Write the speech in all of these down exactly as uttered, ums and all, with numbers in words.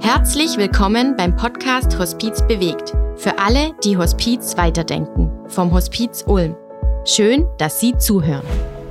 Herzlich willkommen beim Podcast Hospiz bewegt. Für alle, die Hospiz weiterdenken. Vom Hospiz Ulm. Schön, dass Sie zuhören.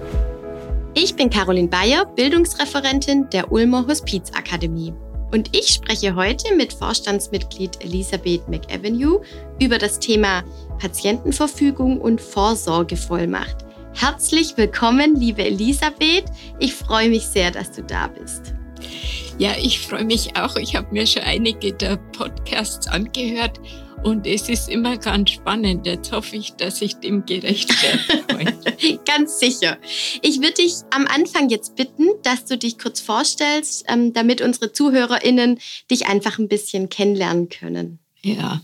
Ich bin Caroline Bayer, Bildungsreferentin der Ulmer Hospizakademie. Und ich spreche heute mit Vorstandsmitglied Elisabeth McAvenue über das Thema Patientenverfügung und Vorsorgevollmacht. Herzlich willkommen, liebe Elisabeth. Ich freue mich sehr, dass du da bist. Ja, ich freue mich auch. Ich habe mir schon einige der Podcasts angehört und es ist immer ganz spannend. Jetzt hoffe ich, dass ich dem gerecht werde. Ganz sicher. Ich würde dich am Anfang jetzt bitten, dass du dich kurz vorstellst, damit unsere ZuhörerInnen dich einfach ein bisschen kennenlernen können. Ja,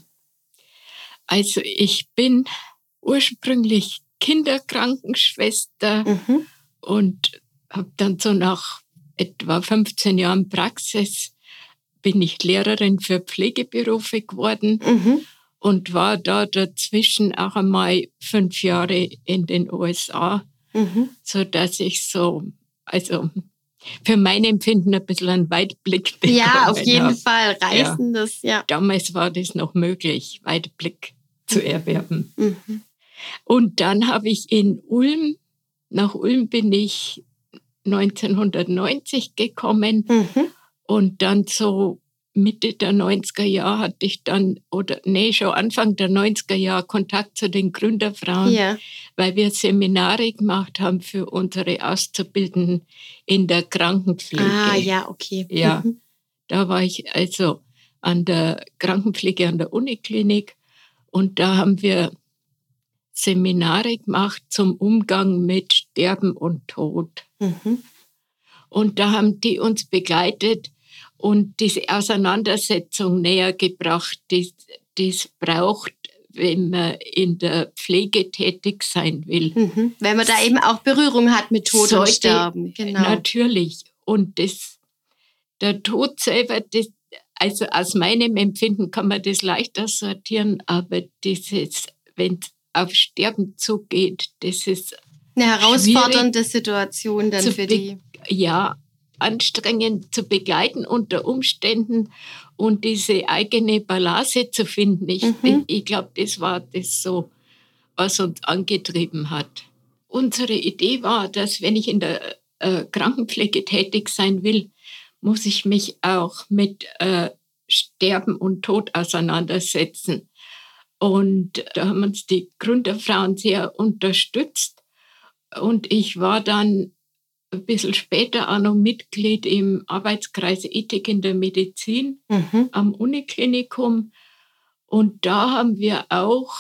also ich bin ursprünglich Kinderkrankenschwester mhm. und habe dann so nach etwa fünfzehn Jahren Praxis bin ich Lehrerin für Pflegeberufe geworden mhm. und war da dazwischen auch einmal fünf Jahre in den U S A, mhm. sodass ich so, also für mein Empfinden ein bisschen einen Weitblick bekommen Ja, auf jeden habe. Fall. Reißendes, ja. ja. Damals war das noch möglich, Weitblick zu erwerben. Mhm. Und dann habe ich in Ulm, nach Ulm bin ich neunzehnhundertneunzig gekommen mhm. und dann so Mitte der neunziger Jahre hatte ich dann, oder nee, schon Anfang der neunziger Jahre Kontakt zu den Gründerfrauen, ja. weil wir Seminare gemacht haben für unsere Auszubildenden in der Krankenpflege. Ah, ja, okay. Ja, mhm. da war ich also an der Krankenpflege an der Uniklinik und da haben wir Seminare gemacht zum Umgang mit Sterben und Tod. Mhm. Und da haben die uns begleitet und diese Auseinandersetzung näher gebracht, die es braucht, wenn man in der Pflege tätig sein will. Mhm. Wenn man da eben auch Berührung hat mit Tod Sollte, und Sterben. Genau. Natürlich. Und das, der Tod selber, das, also aus meinem Empfinden kann man das leichter sortieren, aber dieses, wenn es auf Sterben zugeht, das ist eine herausfordernde Situation dann für die. Ja, anstrengend zu begleiten unter Umständen und diese eigene Balance zu finden. Ich, mhm. ich, ich glaube, das war das so, was uns angetrieben hat. Unsere Idee war, dass wenn ich in der äh, Krankenpflege tätig sein will, muss ich mich auch mit äh, Sterben und Tod auseinandersetzen. Und da haben uns die Gründerfrauen sehr unterstützt. Und ich war dann ein bisschen später auch noch Mitglied im Arbeitskreis Ethik in der Medizin mhm. am Uniklinikum. Und da haben wir auch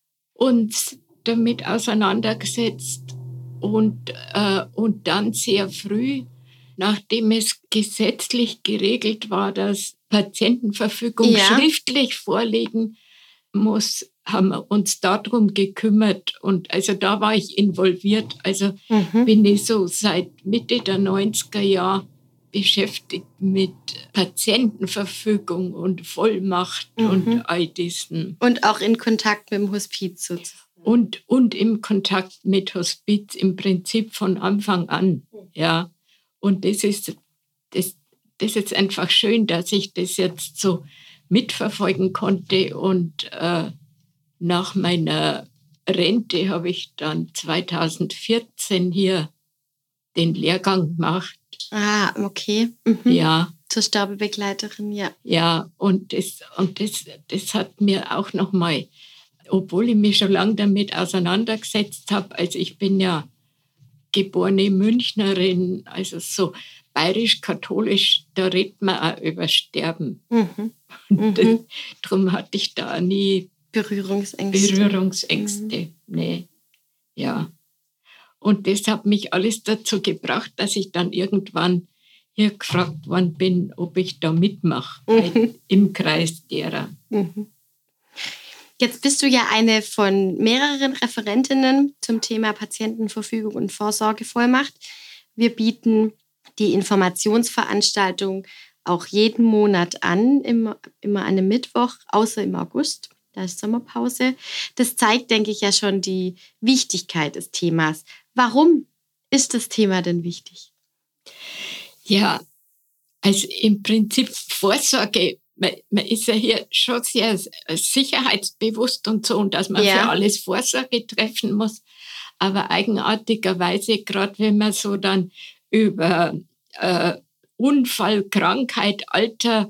uns damit auseinandergesetzt. Und, äh, und dann sehr früh, nachdem es gesetzlich geregelt war, dass Patientenverfügung ja. schriftlich vorliegen muss, haben wir uns darum gekümmert und also da war ich involviert. Also mhm. bin ich so seit Mitte der neunziger Jahre beschäftigt mit Patientenverfügung und Vollmacht mhm. und all diesen. Und auch in Kontakt mit dem Hospiz sozusagen. Und, und im Kontakt mit Hospiz im Prinzip von Anfang an, ja. Und das ist, das, das ist einfach schön, dass ich das jetzt so mitverfolgen konnte und äh, nach meiner Rente habe ich dann zweitausendvierzehn hier den Lehrgang gemacht. Ah, okay. Mhm. Ja. Zur Sterbebegleiterin, ja. Ja, und das, und das, das hat mir auch nochmal, obwohl ich mich schon lange damit auseinandergesetzt habe, also ich bin ja geborene Münchnerin, also so bayerisch-katholisch, da redet man auch über Sterben. Mhm. Und das, darum hatte ich da nie Berührungsängste. Berührungsängste, mhm. nee, ja. Und das hat mich alles dazu gebracht, dass ich dann irgendwann hier gefragt worden bin, ob ich da mitmache mhm. im Kreis derer. Mhm. Jetzt bist du ja eine von mehreren Referentinnen zum Thema Patientenverfügung und Vorsorgevollmacht. Wir bieten die Informationsveranstaltung auch jeden Monat an, immer, immer an einem Mittwoch, außer im August, da ist Sommerpause. Das zeigt, denke ich, ja schon die Wichtigkeit des Themas. Warum ist das Thema denn wichtig? Ja, also im Prinzip Vorsorge man, man ist ja hier schon sehr sicherheitsbewusst und so, und dass man ja. für alles Vorsorge treffen muss. Aber eigenartigerweise, gerade wenn man so dann über äh, Unfall, Krankheit, Alter,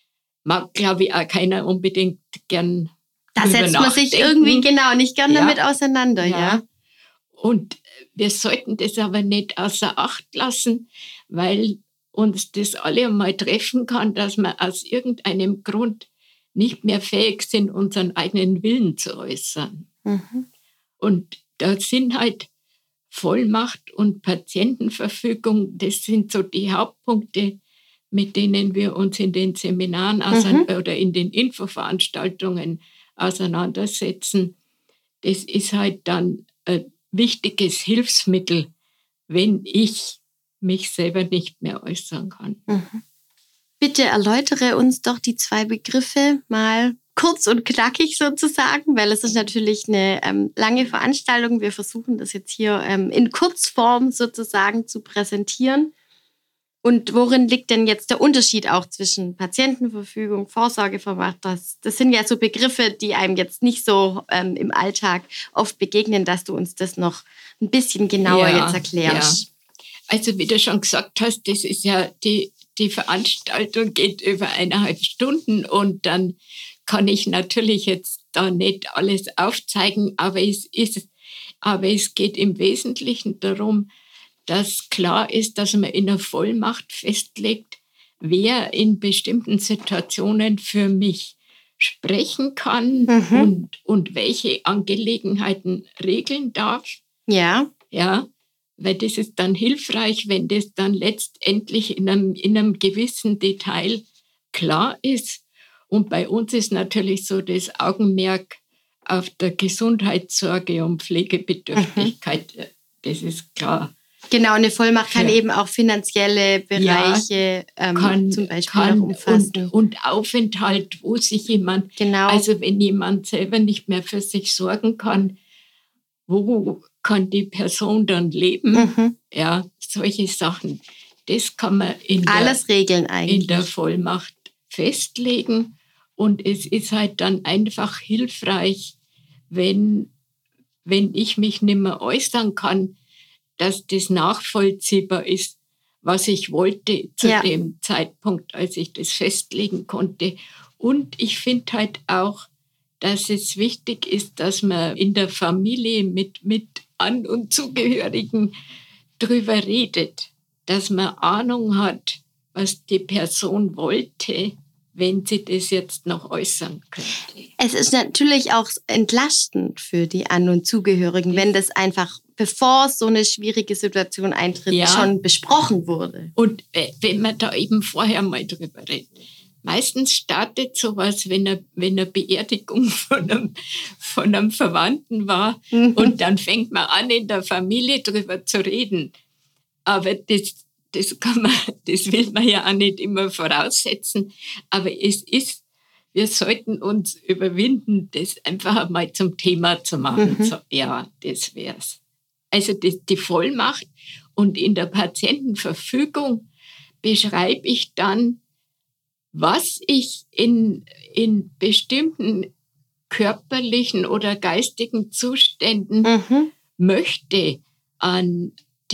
mag, glaube ich, auch keiner unbedingt gern. Da setzt man sich irgendwie genau nicht gern ja. damit auseinander, ja. ja. Und wir sollten das aber nicht außer Acht lassen, weil uns das alle einmal treffen kann, dass wir aus irgendeinem Grund nicht mehr fähig sind, unseren eigenen Willen zu äußern. Mhm. Und da sind halt Vollmacht und Patientenverfügung, das sind so die Hauptpunkte, mit denen wir uns in den Seminaren mhm. oder in den Infoveranstaltungen auseinandersetzen. Das ist halt dann ein wichtiges Hilfsmittel, wenn ich mich selber nicht mehr äußern kann. Mhm. Bitte erläutere uns doch die zwei Begriffe mal kurz und knackig sozusagen, weil es ist natürlich eine ähm, lange Veranstaltung. Wir versuchen das jetzt hier ähm, in Kurzform sozusagen zu präsentieren. Und worin liegt denn jetzt der Unterschied auch zwischen Patientenverfügung, Vorsorgevollmacht? Das, das sind ja so Begriffe, die einem jetzt nicht so ähm, im Alltag oft begegnen, dass du uns das noch ein bisschen genauer ja, jetzt erklärst. Ja. Also wie du schon gesagt hast, das ist ja die, die Veranstaltung geht über eineinhalb Stunden und dann kann ich natürlich jetzt da nicht alles aufzeigen, aber es ist, aber es geht im Wesentlichen darum, dass klar ist, dass man in einer Vollmacht festlegt, wer in bestimmten Situationen für mich sprechen kann mhm. und, und welche Angelegenheiten regeln darf. Ja. Ja, weil das ist dann hilfreich, wenn das dann letztendlich in einem, in einem gewissen Detail klar ist. Und bei uns ist natürlich so das Augenmerk auf der Gesundheitssorge und Pflegebedürftigkeit. Mhm. Das ist klar. Genau, eine Vollmacht kann ja. eben auch finanzielle Bereiche ja, ähm, kann, zum Beispiel kann noch umfassen. Und, und Aufenthalt, wo sich jemand, genau. also wenn jemand selber nicht mehr für sich sorgen kann, wo kann die Person dann leben? Mhm. Ja, solche Sachen. Das kann man in, Alles der, regeln eigentlich. in der Vollmacht festlegen. Und es ist halt dann einfach hilfreich, wenn, wenn ich mich nicht mehr äußern kann, dass das nachvollziehbar ist, was ich wollte zu ja. dem Zeitpunkt, als ich das festlegen konnte. Und ich finde halt auch, dass es wichtig ist, dass man in der Familie mit, mit An- und Zugehörigen drüber redet, dass man Ahnung hat, was die Person wollte, wenn sie das jetzt noch äußern könnte. Es ist natürlich auch entlastend für die An- und Zugehörigen, wenn das einfach, bevor so eine schwierige Situation eintritt, ja. schon besprochen wurde. Und äh, wenn man da eben vorher mal drüber redet. Meistens startet sowas, wenn eine, wenn eine Beerdigung von einem, von einem Verwandten war mhm. und dann fängt man an, in der Familie drüber zu reden. Aber das, das, kann man, das will man ja auch nicht immer voraussetzen. Aber es ist, wir sollten uns überwinden, das einfach mal zum Thema zu machen. Mhm. So, ja, das wär's. Also das, die Vollmacht und in der Patientenverfügung beschreibe ich dann, was ich in, in bestimmten körperlichen oder geistigen Zuständen mhm. möchte an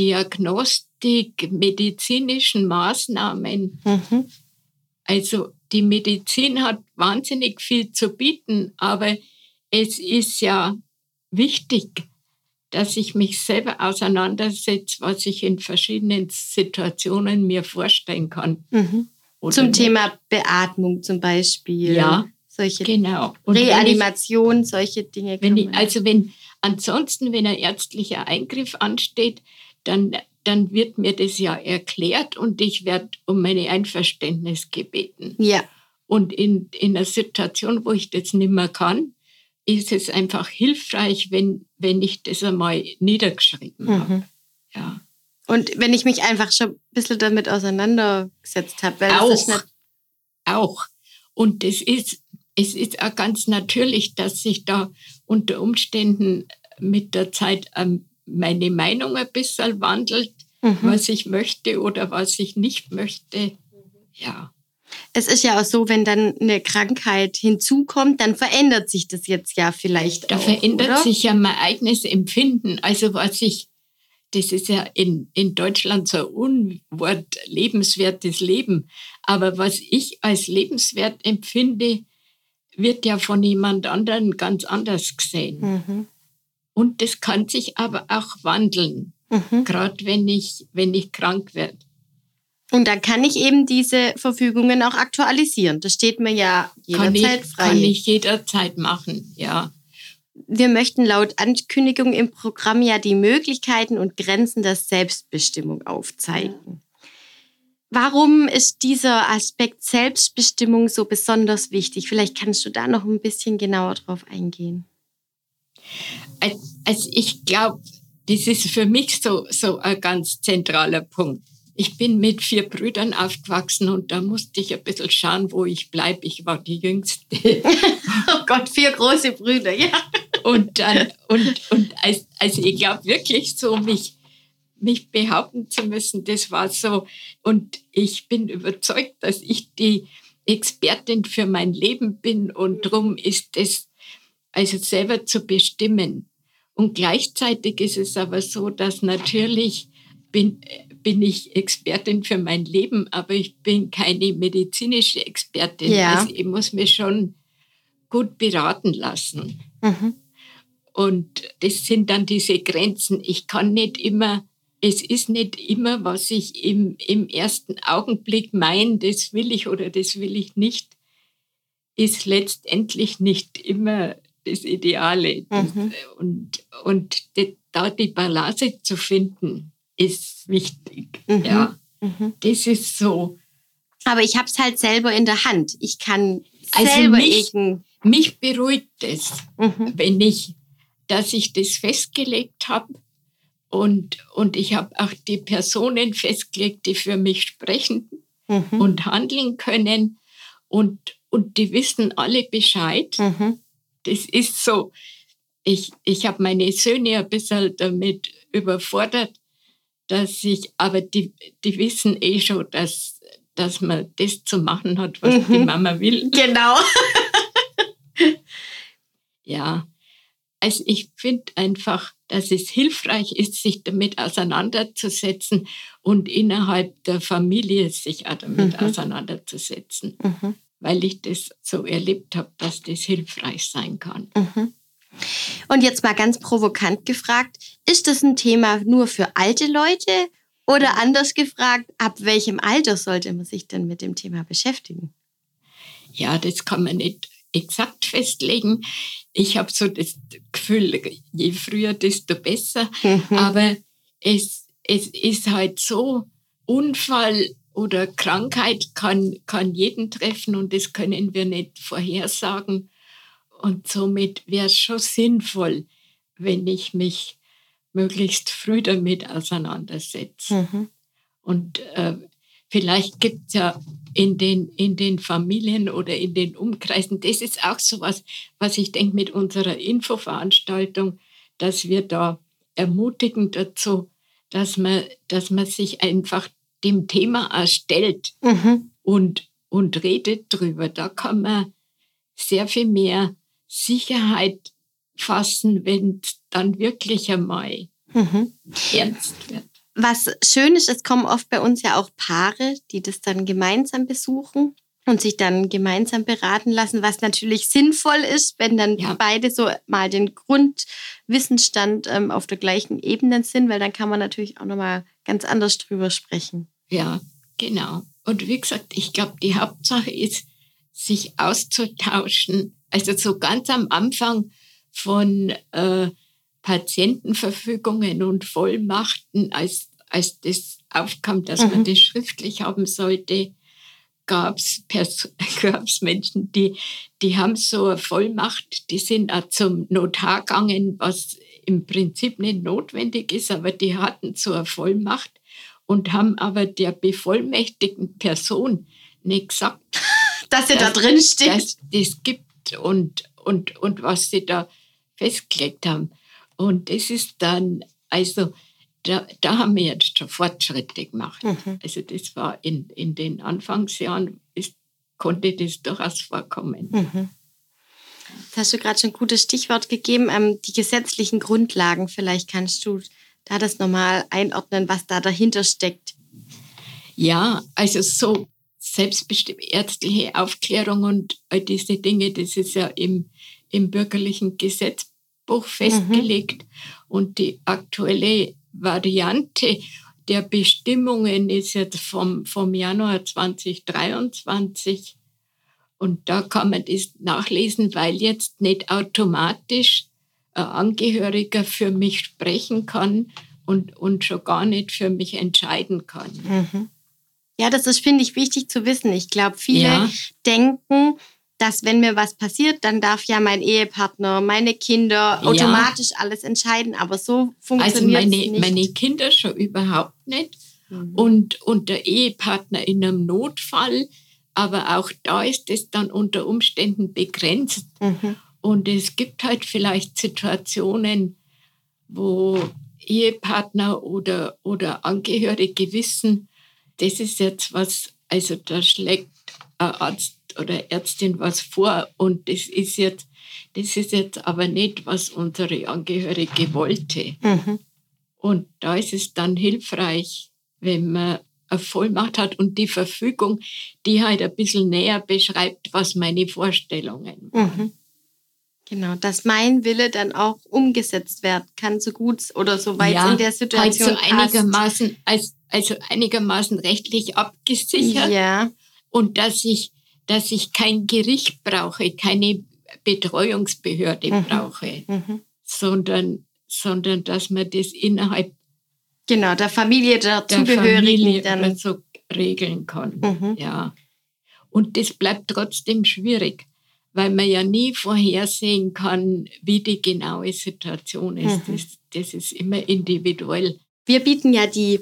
Diagnostik, medizinischen Maßnahmen. Mhm. Also die Medizin hat wahnsinnig viel zu bieten, aber es ist ja wichtig, dass ich mich selber auseinandersetze, was ich in verschiedenen Situationen mir vorstellen kann. Mhm. Zum nicht. Thema Beatmung zum Beispiel. Ja, solche genau. Und Reanimation, ich, solche Dinge. Wenn ich, also wenn ansonsten, wenn ein ärztlicher Eingriff ansteht, dann, dann wird mir das ja erklärt und ich werde um meine Einverständnis gebeten. Ja. Und in, in einer Situation, wo ich das nicht mehr kann, ist es einfach hilfreich, wenn, wenn ich das einmal niedergeschrieben mhm. habe. Ja. Und wenn ich mich einfach schon ein bisschen damit auseinandergesetzt habe. Weil auch, das ist nicht auch. Und es ist, es ist auch ganz natürlich, dass sich da unter Umständen mit der Zeit ähm, meine Meinung ein bisschen wandelt, mhm. was ich möchte oder was ich nicht möchte. Ja. Es ist ja auch so, wenn dann eine Krankheit hinzukommt, dann verändert sich das jetzt ja vielleicht da auch, Da verändert oder? sich ja mein eigenes Empfinden. Also was ich, das ist ja in, in Deutschland so ein Unwort, lebenswertes Leben. Aber was ich als lebenswert empfinde, wird ja von jemand anderem ganz anders gesehen. Mhm. Und das kann sich aber auch wandeln, mhm. gerade wenn ich, wenn ich krank werde. Und dann kann ich eben diese Verfügungen auch aktualisieren. Das steht mir ja jederzeit kann ich, frei. Kann ich jederzeit machen, ja. Wir möchten laut Ankündigung im Programm ja die Möglichkeiten und Grenzen der Selbstbestimmung aufzeigen. Ja. Warum ist dieser Aspekt Selbstbestimmung so besonders wichtig? Vielleicht kannst du da noch ein bisschen genauer drauf eingehen. Also ich glaube, das ist für mich so, so ein ganz zentraler Punkt. Ich bin mit vier Brüdern aufgewachsen und da musste ich ein bisschen schauen, wo ich bleibe. Ich war die Jüngste. Oh Gott, vier große Brüder, ja. Und dann, und, und als, also ich glaube wirklich so, mich, mich behaupten zu müssen, das war so. Und ich bin überzeugt, dass ich die Expertin für mein Leben bin und darum ist es, also selber zu bestimmen. Und gleichzeitig ist es aber so, dass natürlich bin, bin ich Expertin für mein Leben, aber ich bin keine medizinische Expertin. Ja. Also ich muss mich schon gut beraten lassen. Mhm. Und das sind dann diese Grenzen. Ich kann nicht immer, es ist nicht immer, was ich im, im ersten Augenblick meine, das will ich oder das will ich nicht, ist letztendlich nicht immer das Ideale. Mhm. Und, und die, da die Balance zu finden, ist wichtig. Mhm. Ja, mhm. Das ist so. Aber ich habe es halt selber in der Hand. Ich kann also selber mich, eben... mich beruhigt es, mhm. wenn ich, dass ich das festgelegt habe und, und ich habe auch die Personen festgelegt, die für mich sprechen mhm. und handeln können und, und die wissen alle Bescheid. Mhm. Das ist so. Ich, ich habe meine Söhne ein bisschen damit überfordert, dass ich, aber die, die wissen eh schon, dass, dass man das zu machen hat, was mhm. die Mama will. Genau. Ja, also ich finde einfach, dass es hilfreich ist, sich damit auseinanderzusetzen und innerhalb der Familie sich auch damit mhm. auseinanderzusetzen, mhm. weil ich das so erlebt habe, dass das hilfreich sein kann. Mhm. Und jetzt mal ganz provokant gefragt, ist das ein Thema nur für alte Leute oder anders gefragt, ab welchem Alter sollte man sich denn mit dem Thema beschäftigen? Ja, das kann man nicht exakt festlegen. Ich habe so das Gefühl, je früher, desto besser. Mhm. Aber es, es ist halt so, Unfall oder Krankheit kann, kann jeden treffen und das können wir nicht vorhersagen. Und somit wäre es schon sinnvoll, wenn ich mich möglichst früh damit auseinandersetze. Mhm. Und äh, vielleicht gibt es ja in den, in den Familien oder in den Umkreisen, das ist auch so was, was ich denke mit unserer Infoveranstaltung, dass wir da ermutigen dazu, dass man, dass man sich einfach dem Thema auch stellt mhm. und, und redet drüber. Da kann man sehr viel mehr Sicherheit fassen, wenn es dann wirklich einmal mhm. ernst wird. Was schön ist, es kommen oft bei uns ja auch Paare, die das dann gemeinsam besuchen und sich dann gemeinsam beraten lassen, was natürlich sinnvoll ist, wenn dann ja. beide so mal den Grundwissensstand ähm, auf der gleichen Ebene sind, weil dann kann man natürlich auch nochmal ganz anders drüber sprechen. Ja, genau. Und wie gesagt, ich glaube, die Hauptsache ist, sich auszutauschen. Also so ganz am Anfang von äh, Patientenverfügungen und Vollmachten, als, als das aufkam, dass mhm. man das schriftlich haben sollte, gab es Pers- Menschen, die, die haben so eine Vollmacht, die sind auch zum Notar gegangen, was im Prinzip nicht notwendig ist, aber die hatten so eine Vollmacht und haben aber der bevollmächtigten Person nicht gesagt, dass sie da drin steht. Dass das gibt und, und, und was sie da festgelegt haben. Und das ist dann, also da, da haben wir jetzt schon Fortschritte gemacht. Mhm. Also das war in, in den Anfangsjahren, ist konnte das durchaus vorkommen. Mhm. Das hast du gerade schon ein gutes Stichwort gegeben, ähm, die gesetzlichen Grundlagen. Vielleicht kannst du da das nochmal einordnen, was da dahinter steckt. Ja, also so selbstbestimmte ärztliche Aufklärung und all diese Dinge, das ist ja im, im bürgerlichen Gesetzbuch festgelegt. Mhm. Und die aktuelle Variante der Bestimmungen ist jetzt vom, vom Januar zwanzig dreiundzwanzig. Und da kann man das nachlesen, weil jetzt nicht automatisch ein Angehöriger für mich sprechen kann und, und schon gar nicht für mich entscheiden kann. Mhm. Ja, das ist, finde ich, wichtig zu wissen. Ich glaube, viele Ja. denken, dass wenn mir was passiert, dann darf ja mein Ehepartner, meine Kinder Ja. automatisch alles entscheiden. Aber so funktioniert es also meine, nicht. meine Kinder schon überhaupt nicht. Mhm. Und, und der Ehepartner in einem Notfall. Aber auch da ist es dann unter Umständen begrenzt. Mhm. Und es gibt halt vielleicht Situationen, wo Ehepartner oder, oder Angehörige wissen, das ist jetzt was, also da schlägt ein Arzt oder Ärztin was vor und das ist jetzt, das ist jetzt aber nicht, was unsere Angehörige wollte. Mhm. Und da ist es dann hilfreich, wenn man eine Vollmacht hat und die Verfügung, die halt ein bisschen näher beschreibt, was meine Vorstellungen waren. Mhm. Genau, dass mein Wille dann auch umgesetzt werden kann, so gut oder so weit ja, in der Situation halt so passt. einigermaßen, als, also einigermaßen rechtlich abgesichert. Ja. Und dass ich, dass ich kein Gericht brauche, keine Betreuungsbehörde Mhm. brauche, Mhm. sondern, sondern dass man das innerhalb Genau, der Familie, der, der Zugehörigen Familie dann oder so regeln kann. Mhm. Ja. Und das bleibt trotzdem schwierig, weil man ja nie vorhersehen kann, wie die genaue Situation ist. Mhm. Das, das ist immer individuell. Wir bieten ja die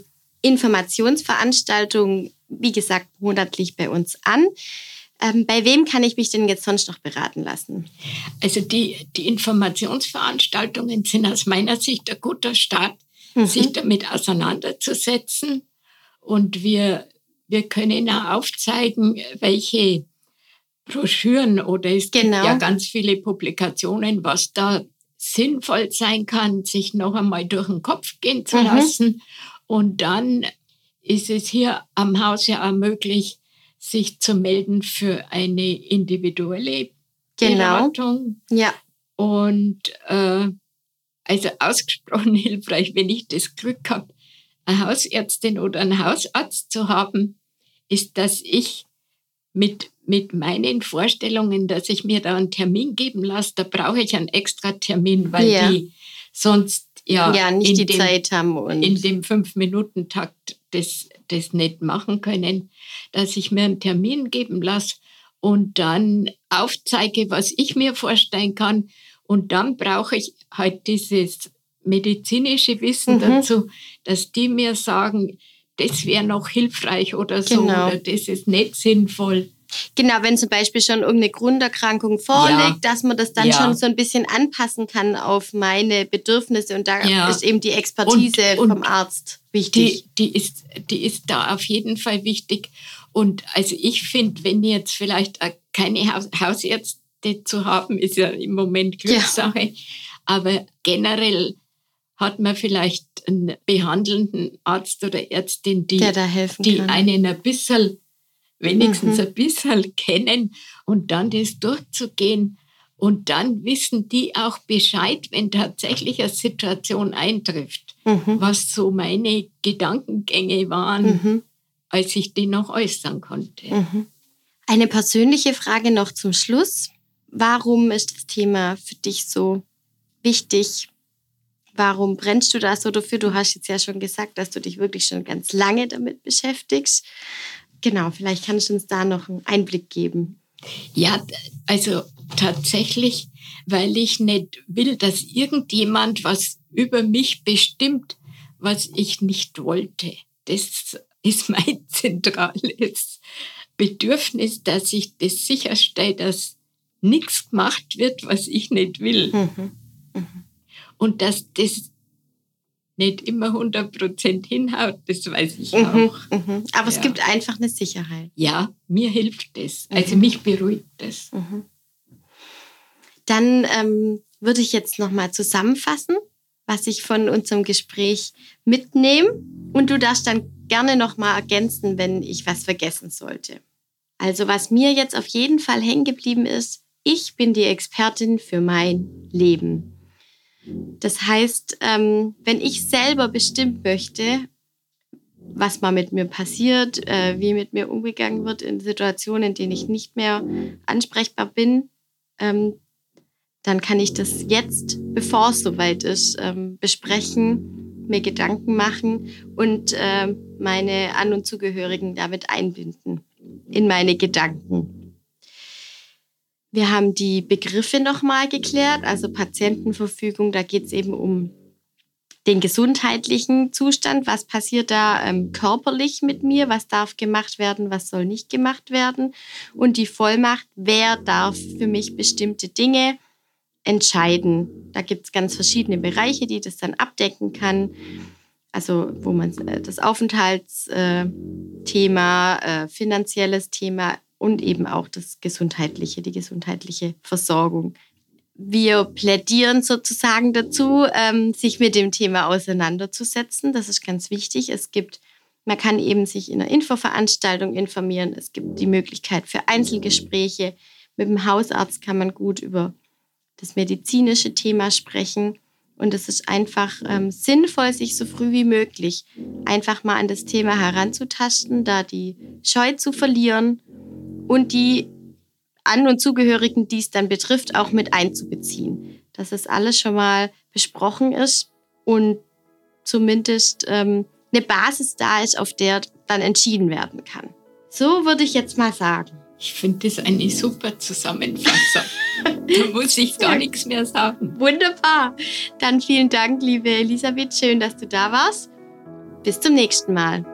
Informationsveranstaltung, wie gesagt, monatlich bei uns an. Ähm, bei wem kann ich mich denn jetzt sonst noch beraten lassen? Also die, die Informationsveranstaltungen sind aus meiner Sicht ein guter Start, Mhm. sich damit auseinanderzusetzen. Und wir, wir können auch aufzeigen, welche Broschüren oder es Genau. gibt ja ganz viele Publikationen, was da sinnvoll sein kann, sich noch einmal durch den Kopf gehen zu Mhm. lassen. Und dann ist es hier am Haus ja auch möglich, sich zu melden für eine individuelle Genau. Beratung. Ja. Und äh, also ausgesprochen hilfreich, wenn ich das Glück habe, eine Hausärztin oder einen Hausarzt zu haben, ist, dass ich mit, mit meinen Vorstellungen, dass ich mir da einen Termin geben lasse, da brauche ich einen extra Termin, weil Ja. die sonst ja, Ja, nicht in die dem, Zeit haben. Und in dem Fünf-Minuten-Takt das, das nicht machen können, dass ich mir einen Termin geben lasse und dann aufzeige, was ich mir vorstellen kann. Und dann brauche ich halt dieses medizinische Wissen Mhm. dazu, dass die mir sagen, das wäre noch hilfreich oder so, Genau. oder das ist nicht sinnvoll. Genau, wenn zum Beispiel schon irgendeine Grunderkrankung vorliegt, Ja. dass man das dann Ja. schon so ein bisschen anpassen kann auf meine Bedürfnisse. Und da Ja. ist eben die Expertise Und- und vom Arzt wichtig. Die, die, ist, die ist da auf jeden Fall wichtig. Und also ich finde, wenn jetzt vielleicht auch keine Haus, Hausärzte zu haben, ist ja im Moment Glückssache. Aber generell hat man vielleicht einen behandelnden Arzt oder Ärztin, die, Der da helfen die kann. einen ein bisschen, wenigstens Mhm. ein bisschen kennen und dann das durchzugehen. Und dann wissen die auch Bescheid, wenn tatsächlich eine Situation eintrifft, Mhm. was so meine Gedankengänge waren, Mhm. als ich die noch äußern konnte. Mhm. Eine persönliche Frage noch zum Schluss. Warum ist das Thema für dich so wichtig? Warum brennst du da so dafür? Du hast jetzt ja schon gesagt, dass du dich wirklich schon ganz lange damit beschäftigst. Genau, vielleicht kannst du uns da noch einen Einblick geben. Ja, also tatsächlich, weil ich nicht will, dass irgendjemand was über mich bestimmt, was ich nicht wollte. Das ist mein zentrales Bedürfnis, dass ich das sicherstelle, dass nichts gemacht wird, was ich nicht will. Mhm. Mhm. Und dass das nicht immer hundert Prozent hinhaut, das weiß ich mhm, auch. Mhm. Aber ja. es gibt einfach eine Sicherheit. Ja, mir hilft das. Also mhm. mich beruhigt das. Mhm. Dann ähm, würde ich jetzt nochmal zusammenfassen, was ich von unserem Gespräch mitnehme. Und du darfst dann gerne nochmal ergänzen, wenn ich was vergessen sollte. Also was mir jetzt auf jeden Fall hängen geblieben ist, ich bin die Expertin für mein Leben. Das heißt, ähm, wenn ich selber bestimmen möchte, was mal mit mir passiert, äh, wie mit mir umgegangen wird in Situationen, in denen ich nicht mehr ansprechbar bin, ähm, dann kann ich das jetzt, bevor es soweit ist, ähm, besprechen, mir Gedanken machen und äh, meine An- und Zugehörigen damit einbinden in meine Gedanken. Wir haben die Begriffe nochmal geklärt, also Patientenverfügung, da geht es eben um den gesundheitlichen Zustand. Was passiert da ähm, körperlich mit mir? Was darf gemacht werden? Was soll nicht gemacht werden? Und die Vollmacht, wer darf für mich bestimmte Dinge entscheiden? Da gibt es ganz verschiedene Bereiche, die das dann abdecken kann. Also wo man äh, das Aufenthaltsthema, äh, äh, finanzielles Thema und eben auch das gesundheitliche, die gesundheitliche Versorgung. Wir plädieren sozusagen dazu, ähm, sich mit dem Thema auseinanderzusetzen. Das ist ganz wichtig. Es gibt, man kann eben sich in einer Infoveranstaltung informieren. Es gibt die Möglichkeit für Einzelgespräche. Mit dem Hausarzt kann man gut über das medizinische Thema sprechen. Und es ist einfach ähm, sinnvoll, sich so früh wie möglich einfach mal an das Thema heranzutasten, da die Scheu zu verlieren und die An- und Zugehörigen, die es dann betrifft, auch mit einzubeziehen. Dass es alles schon mal besprochen ist und zumindest ähm, eine Basis da ist, auf der dann entschieden werden kann. So würde ich jetzt mal sagen. Ich finde das eine super Zusammenfassung. Da muss ich gar nichts mehr sagen. Wunderbar. Dann vielen Dank, liebe Elisabeth. Schön, dass du da warst. Bis zum nächsten Mal.